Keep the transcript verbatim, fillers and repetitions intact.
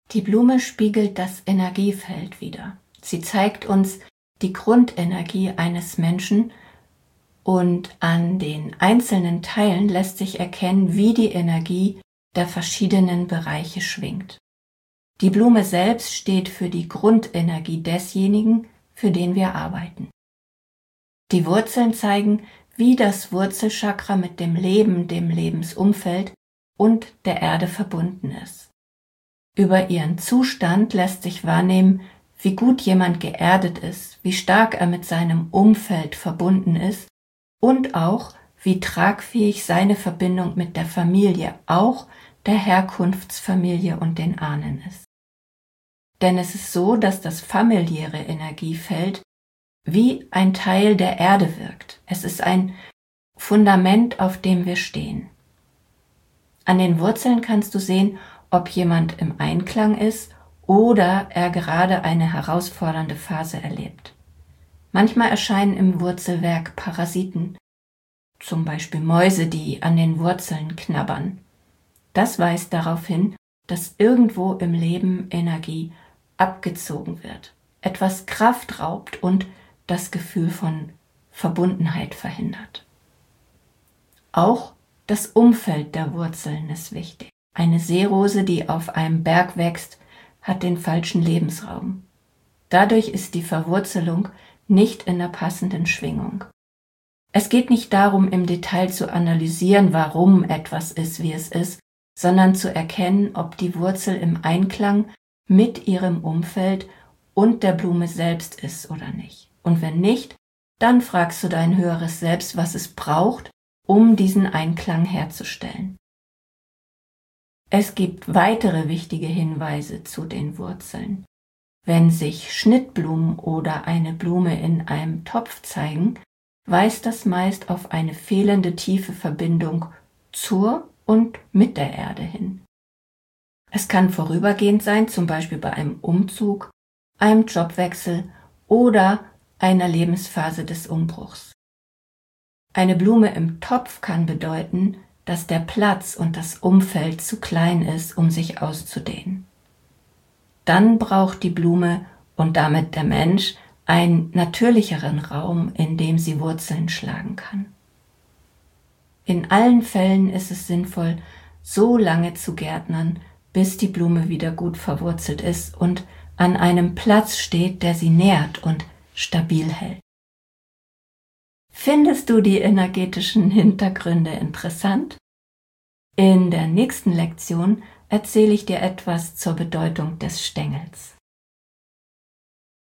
Die Blume spiegelt das Energiefeld wider. Sie zeigt uns die Grundenergie eines Menschen und an den einzelnen Teilen lässt sich erkennen, wie die Energie der verschiedenen Bereiche schwingt. Die Blume selbst steht für die Grundenergie desjenigen, für den wir arbeiten. Die Wurzeln zeigen, wie das Wurzelchakra mit dem Leben, dem Lebensumfeld und der Erde verbunden ist. Über ihren Zustand lässt sich wahrnehmen, wie gut jemand geerdet ist, wie stark er mit seinem Umfeld verbunden ist und auch, wie tragfähig seine Verbindung mit der Familie, auch der Herkunftsfamilie und den Ahnen ist. Denn es ist so, dass das familiäre Energiefeld wie ein Teil der Erde wirkt. Es ist ein Fundament, auf dem wir stehen. An den Wurzeln kannst du sehen, ob jemand im Einklang ist oder er gerade eine herausfordernde Phase erlebt. Manchmal erscheinen im Wurzelwerk Parasiten, zum Beispiel Mäuse, die an den Wurzeln knabbern. Das weist darauf hin, dass irgendwo im Leben Energie abgezogen wird, etwas Kraft raubt und das Gefühl von Verbundenheit verhindert. Auch das Umfeld der Wurzeln ist wichtig. Eine Seerose, die auf einem Berg wächst, hat den falschen Lebensraum. Dadurch ist die Verwurzelung nicht in der passenden Schwingung. Es geht nicht darum, im Detail zu analysieren, warum etwas ist, wie es ist, sondern zu erkennen, ob die Wurzel im Einklang mit ihrem Umfeld und der Blume selbst ist oder nicht. Und wenn nicht, dann fragst du dein höheres Selbst, was es braucht, um diesen Einklang herzustellen. Es gibt weitere wichtige Hinweise zu den Wurzeln. Wenn sich Schnittblumen oder eine Blume in einem Topf zeigen, weist das meist auf eine fehlende tiefe Verbindung zur und mit der Erde hin. Es kann vorübergehend sein, zum Beispiel bei einem Umzug, einem Jobwechsel oder einer Lebensphase des Umbruchs. Eine Blume im Topf kann bedeuten, dass der Platz und das Umfeld zu klein ist, um sich auszudehnen. Dann braucht die Blume und damit der Mensch einen natürlicheren Raum, in dem sie Wurzeln schlagen kann. In allen Fällen ist es sinnvoll, so lange zu gärtnern, bis die Blume wieder gut verwurzelt ist und an einem Platz steht, der sie nährt und stabil hält. Findest du die energetischen Hintergründe interessant? In der nächsten Lektion erzähle ich dir etwas zur Bedeutung des Stängels.